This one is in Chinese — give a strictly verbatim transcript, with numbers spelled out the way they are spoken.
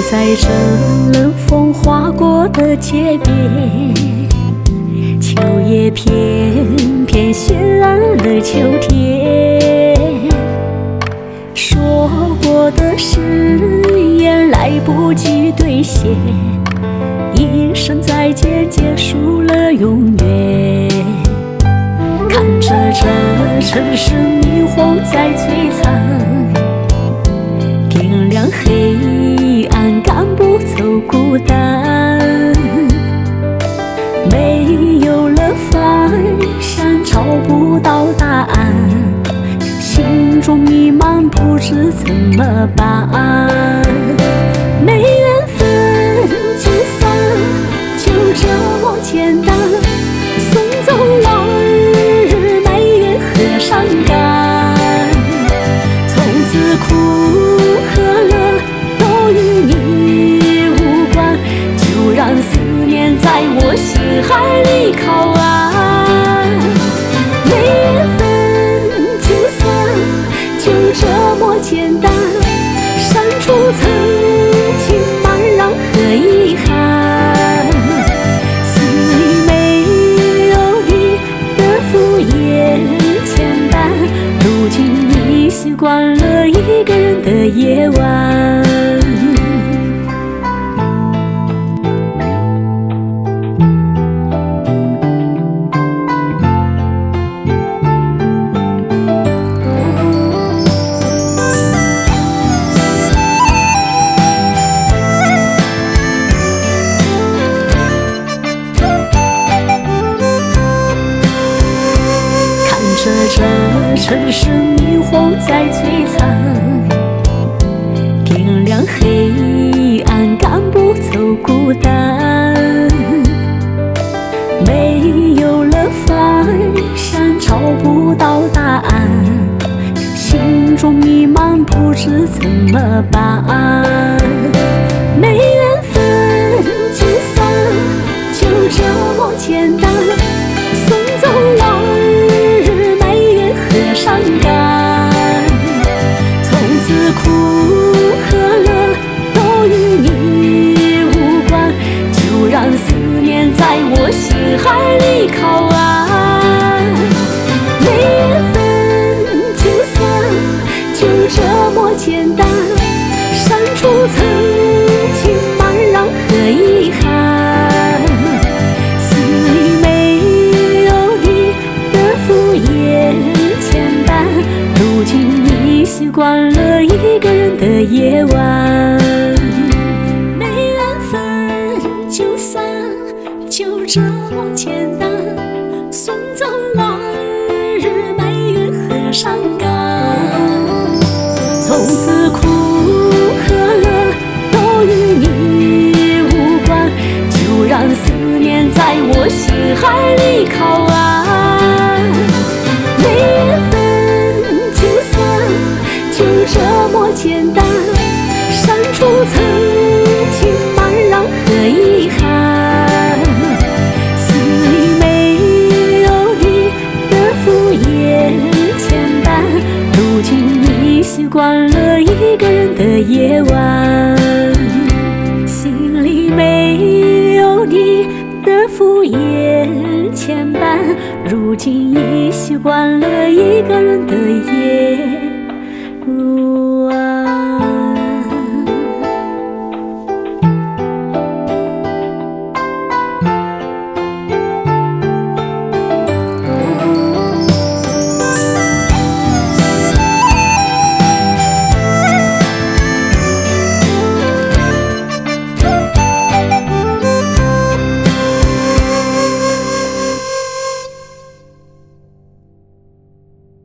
在这冷风划过的街边，秋叶片片渲染了秋天。说过的誓言来不及兑现，一声再见结束了永远。看着这城市霓虹在璀璨，点亮黑暗，赶不走孤单。没有了方向，找不到答案，心中迷茫，不知怎么办。没缘分就散，就这么简单。送走往日埋怨和伤感，从此苦和乐都与你无关，就让思念在我心海里靠岸。没缘分就散，就这么简单，删除曾经茫然和遗憾，心里没有你的敷衍牵绊，如今你习惯了一个人的夜晚。这城市霓虹在璀璨，点亮黑暗，赶不走孤单。没有了方向，找不到答案，心中迷茫，不知怎么办。没缘分就散，就这么简单。送走往日和伤感，从此苦和乐都与你无关，就让思念在我心海里靠岸。没缘分就散，就这么简单，删除曾经茫然和遗憾，心里没有你的敷衍牵绊，如今你习惯了一个人的夜晚。没缘分就散，就这么简单，送走往日埋怨和伤感，从此苦和乐都与你无关，就让思念在我心海里靠岸。没缘分就散，就这么简单，删除曾经茫然和遗憾，心里没有你的敷衍牵绊，如今你习惯了一个人的夜晚。心里没有你的敷衍牵绊，如今已习惯了一个人的夜